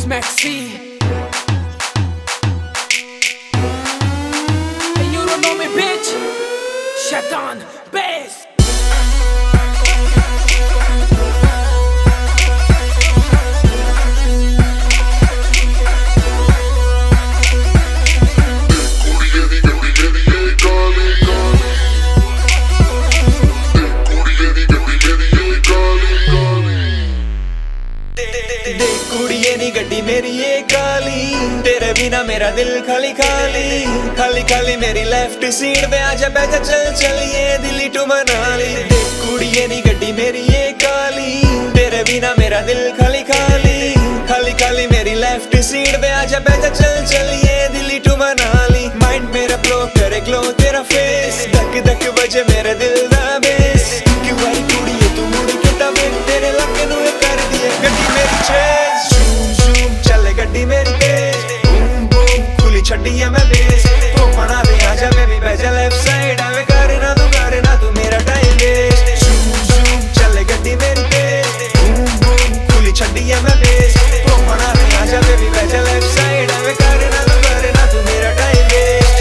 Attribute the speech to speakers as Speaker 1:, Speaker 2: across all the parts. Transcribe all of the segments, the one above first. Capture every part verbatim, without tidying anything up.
Speaker 1: Maxi. And you don't know me, bitch. Shaitan Bass.
Speaker 2: गड्डी मेरी ये काली, तेरे बिना मेरा दिल खाली खाली खाली खाली मेरी लेफ्ट सीट पे आजा बैठा चल चलिए दिल्ली टू मनाली। देख कुड़िए नी गड्डी मेरी ये काली, तेरे बिना मेरा दिल खाली खाली खाली खाली मेरी लेफ्ट सीट पे आजा बैठा चल चलिए दिल्ली टू मनाली। माइंड मेरा फ्लो करे ग्लो तेरा फेस, धक धक बजे मेरे दिल दा बेस। क्यों आई कुड़िए तू मुड़ के तवे तेरे लक नू कर दिए गड्डी मेरी चेस। गड्डी मेरी तेज बूम बूम खुली छड्डी है मैं बेस। तो मना दे आजा बेबी बैजा लेफ्ट साइड आवे करे ना तू करे ना तू मेरा टाइम वेस्ट। जूम जूम चले गड्डी मेरी तेज बूम बूम खुली छड्डी है मैं बेस। तो मना दे आजा बेबी बैजा लेफ्ट साइड आवे करे ना तू करे ना तू मेरा time waste.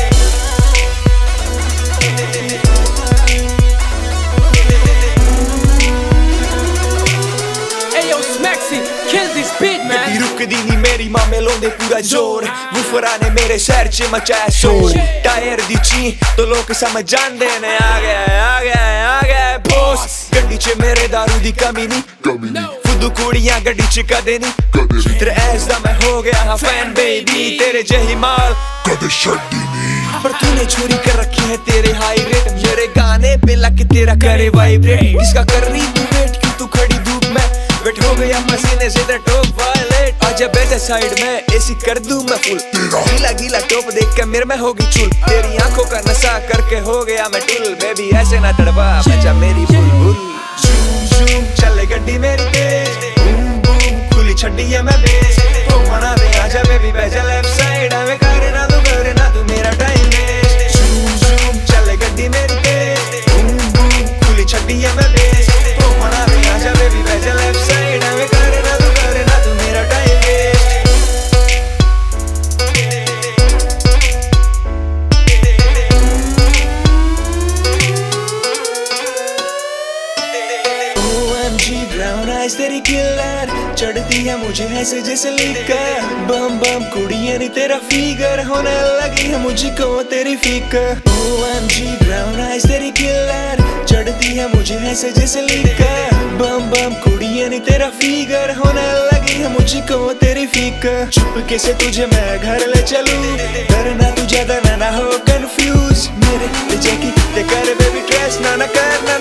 Speaker 1: Hey yo, Maxi, kill this beat man.
Speaker 2: रुकदी नी मेरी मामे लोंदे पूरा जोर, वूफरा ने मेरे शहर च मचाया शोर। टायर दी ची तो लोग समझ जांदे ने आ गया आ गया आ गया बॉस। गड्डी च मेरे दारू दी कमी नी, फुद्दू कुड़ियां गड्डी च कदे नी। तेरे ऐस दा मैं हो गया हाँ फैन बेबी, तेरे जही माल कदे छड्डी नी। पर तूने चोरी कर रखी है तेरे हाई रेट, मेरे गाने पे लग तेरा करे वाइब्रेट। किसका कर रही तू वेट क्यों तू खड़ी धूप में वेट हो गया पसीने से तेरा टॉप वायलेट। आजा बैठे साइड में एसी कर दूं मैं फुल, गीला गीला टॉप देख के मेरे में होगी चुल। तेरी आंखों का नशा करके हो गया मैं टुल, बेबी ऐसे ना तड़पा बचा मेरी बुलबुल। जूम जूम चले गड्डी मेरी तेज बूम बूम खुली छड्डी है मैं बेस। तो मना दे आजा बेबी बैजा लेफ्ट साइड आवे करे ना तू करे ना तू मेरा टाइम वेस्ट। जूम जूम चले गड्डी मेरी तेज बूम बूम खुली छड्डी है मैं बेस। तो मना दे आजा बेबी बैजा लेफ्ट साइड आवे करे ना तू करे ना तू मेरा टाइम वेस्ट। ब्राउन आइज तेरी किलर चढ़ती है मुझे ऐसे जैसे लिकर। बम बम कुड़िए नी तेरा फिगर होने लगी है मुझको तेरी फिकर। O M G brown eyes तेरी किलर चढ़ती है मुझे ऐसे जैसे लिकर। बम बम कुड़िए नी तेरा फिगर होने लगी है मुझको तेरी फिकर। चुपके से तुझे मैं घर ले चलूं, डरना तू ज्यादा ना ना हो कंफ्यूज। मेरे ले जैकी ते कर बेबी ट्रेस ना ना करना